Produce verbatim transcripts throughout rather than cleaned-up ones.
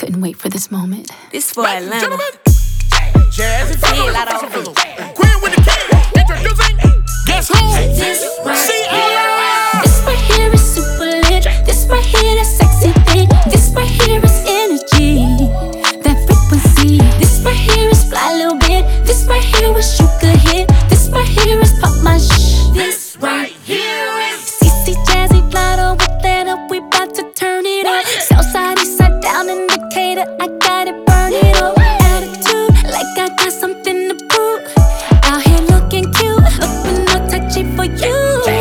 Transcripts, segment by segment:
couldn't wait for this moment. This for Atlanta. Jazzy Feel out of Queen with the king. Introducing. Guess who? C L. This right here is super lit. This right here is sexy thing. This right here is energy. That frequency. This right here is fly a little bit. This right here is you could hit. This right here is pop my shh. This right here is C C Jazzy Blotto with that up. We bout to turn it up. Southside, east side, down indicator. I got it, burn it up. Attitude like I got something to prove. Out here looking cute, looking no touchy for you.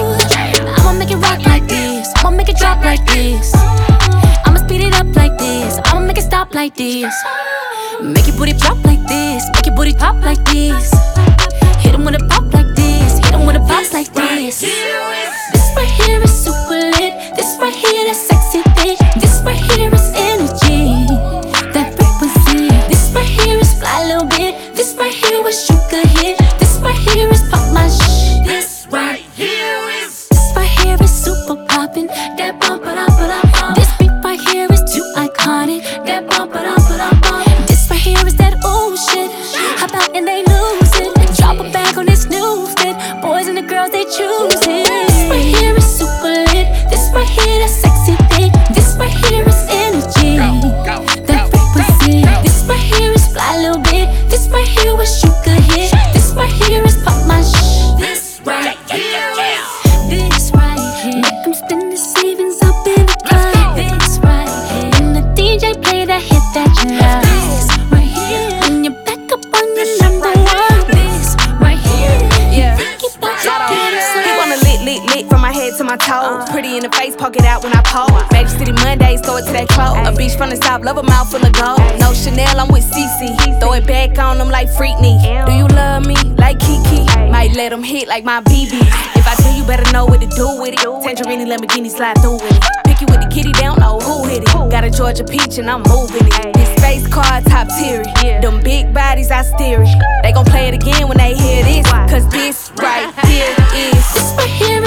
I'ma make it rock like this. I'ma make it drop like this. I'ma speed it up like this. I'ma make it stop like this. Make your booty drop like this. Make your booty pop like this. Hit 'em with a pop like this. Hit 'em with a box like this. This right here is super lit. This right here is sexy thing. This right here is energy. That frequency. This right here is fly a little bit. This right here is you could hit. This right here is pop my shh. This right here is. This right here is super poppin'. That bump it up, it up, up. This beat right here is too iconic. That bump it up, it up, up. This right here is that old shit. Hop out and they lose it. Drop a bag on this new fit. Boys and the girls they choose it. This right here is super lit. This right here that sexy thing. This right here is energy. That frequency. This right here is fly a little bit. This right here is you could hit. This right here is pop my shh. This right here is. This right here. Make 'em spend the savings up in the club. This right here. And the D J play that hit that you love. This right here. When you're back up on your number one. This right here. Yeah. Keep up Lotto. the He wanna lit, lit, lit from my head to my toes. Pretty in the face, poke it out when I pose. Magic City Mondays, throw it to that clothes. A bitch from the south, love a mouth full of gold. No Chanel, I'm with Cece. Throw it back on them like Freakney. Do you love me like Kiki? Might let them hit like my B B. If I tell you, better know what to do with it. Tangerine Lamborghini slide through with it. Picky with the kitty, they don't know who hit it. Got a Georgia peach and I'm moving it. This space car top tier. Them big bodies, I steer it. They gon' play it again when they hear this. Cause this right here is. This right here